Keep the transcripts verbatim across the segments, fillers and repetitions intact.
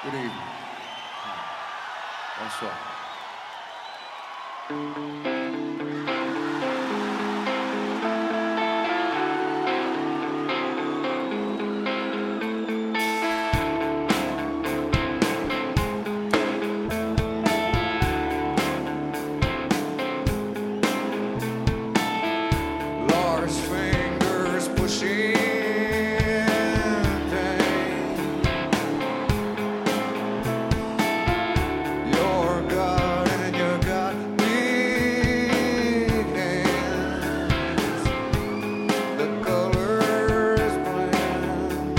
Good evening. Bonsoir. Lord's fingers pushing pain. Your God and your God big hands. The colors blend.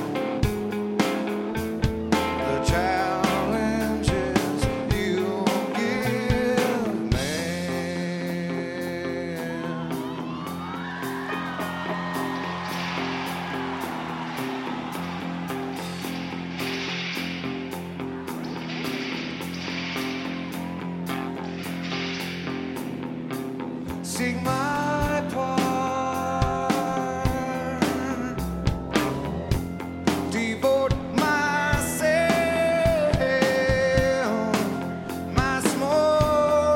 The challenges you give man. Sing my part, devote myself, my small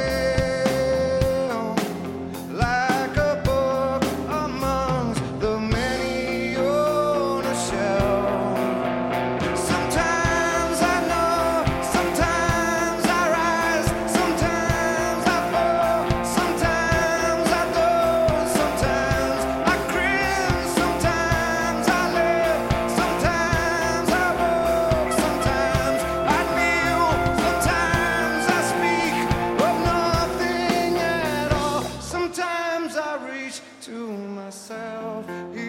self, like a book amongst the many on a shelf. Sometimes I know, sometimes I rise, sometimes I fall, sometimes I go, sometimes I grin, sometimes I live, sometimes I walk, sometimes I kneel, sometimes I speak of nothing at all. Sometimes I reach to myself.